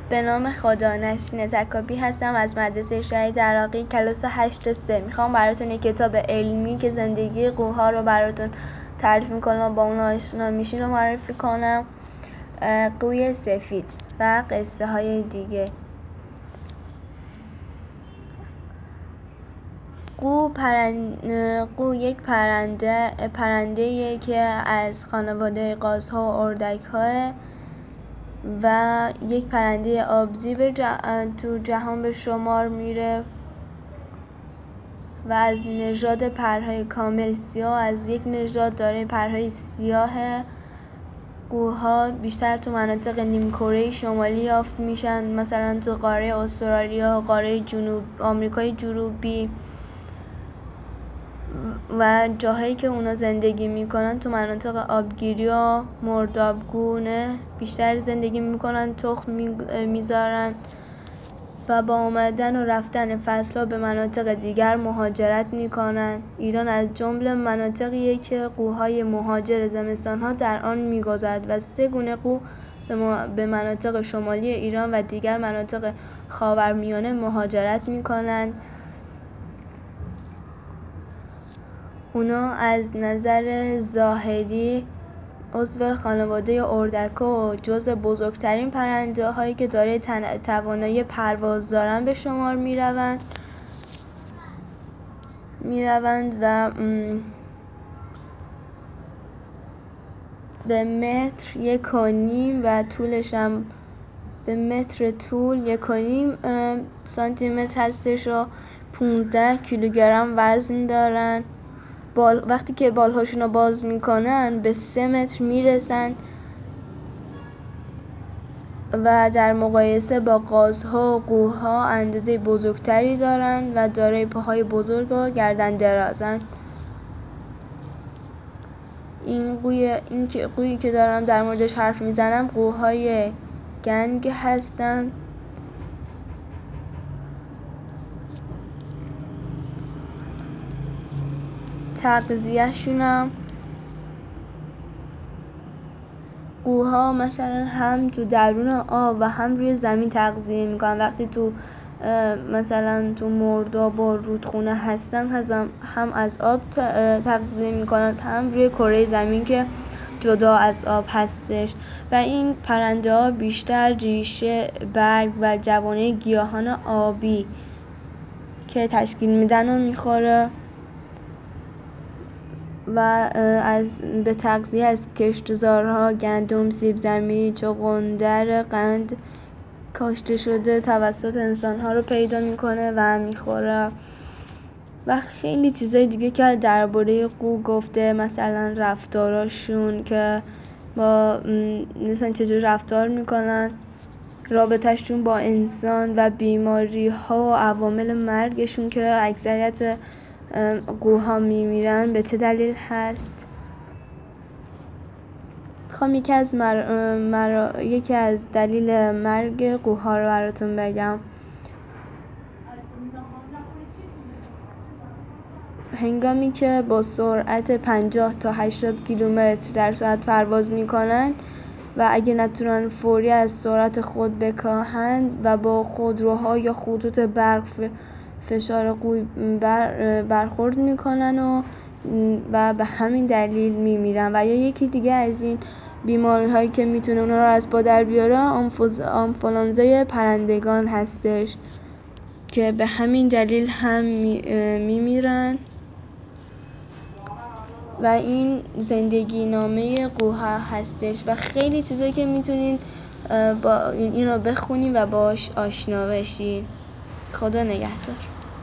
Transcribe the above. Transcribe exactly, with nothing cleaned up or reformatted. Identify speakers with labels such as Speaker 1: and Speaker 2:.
Speaker 1: به نام خدا. نسرین تکابی هستم از مدرسه شهید عراقی کلاس هشت سه. میخوام براتون یک کتاب علمی که زندگی قوها رو براتون تعریف میکنم، با اون آشنا میشین رو معرفی کنم. قوی سفید و قصه های دیگه. قو, پرند... قو یک پرنده پرنده که از خانواده قازها و اردک‌ها و یک پرنده آبزی به جه... تو جهان به شمار میره و از نژاد پرهای کامل سیاه، از یک نژاد داره پرهای سیاه. قوها بیشتر تو مناطق نیمکره شمالی یافت میشن، مثلا تو قاره استرالیا و قاره جنوب آمریکای جنوبی و جاهایی که اونا زندگی میکنن تو مناطق آبگیری و مردابگونه بیشتر زندگی میکنن، تخم میذارن و با آمدن و رفتن فصل‌ها به مناطق دیگر مهاجرت میکنن. ایران از جمله مناطقیه که قوهای مهاجر زمستان‌ها در آن میگذرد و سه گونه قو به مناطق شمالی ایران و دیگر مناطق خاورمیانه مهاجرت میکنن. اونا از نظر ظاهری عضو خانواده اردک‌ها و جزو بزرگترین پرنده هایی که داره توانایی پرواز دارن به شمار میروند میروند و به متر یک و نیم و طولش هم به متر طول یک و نیم سانتی متر هستش و پونزده کیلوگرم وزن دارن. بال وقتی که بالهاشون رو باز میکنن به سه متر میرسن و در مقایسه با قازها و قوها اندازه بزرگتری دارن و دارای پاهای بزرگ و گردن درازن. این قوی این که قویی که دارم در موردش حرف میزنم قوهای گنگ هستن. تغذیه‌شونم قوها مثلا هم تو درون آب و هم روی زمین تغذیه میکنن. وقتی تو مثلا تو مرداب و رودخونه هستن هم از آب تغذیه میکنن، هم روی کره زمین که جدا از آب هستش. و این پرنده ها بیشتر ریشه، برگ و جوانه گیاهان آبی که تشکیل میدن و میخوره و از به تغذیه از کشتزارها گندم، سیب زمینی، چغندر، قند کاشته شده توسط انسان‌ها رو پیدا میکنه و میخوره و خیلی چیزای دیگه که درباره قو گفته، مثلا رفتاراشون که با مثلا چجور رفتار میکنن، رابطهشون با انسان و بیماری ها و عوامل مرگشون که اکثریت قوها میمیرن به چه دلیل هست. میخوام یکی از مر... مر... یکی از دلیل مرگ قوها رو براتون بگم. هنگامی که با سرعت پنجاه تا هشتاد کیلومتر در ساعت پرواز میکنن و اگه نتونن فوری از سرعت خود بکاهند و با خودروها یا خطوط برق فشار قوی بر برخورد میکنن و و به همین دلیل میمیرن. و یا یکی دیگه از این بیماری هایی که میتونه اونا رو از پا در بیاره آنفولانزای پرندگان هستش که به همین دلیل هم میمیرن. و این زندگی نامه قوها هستش و خیلی چیزایی که میتونین با این رو بخونین و باش آشنا بشین. خدا نگهدار.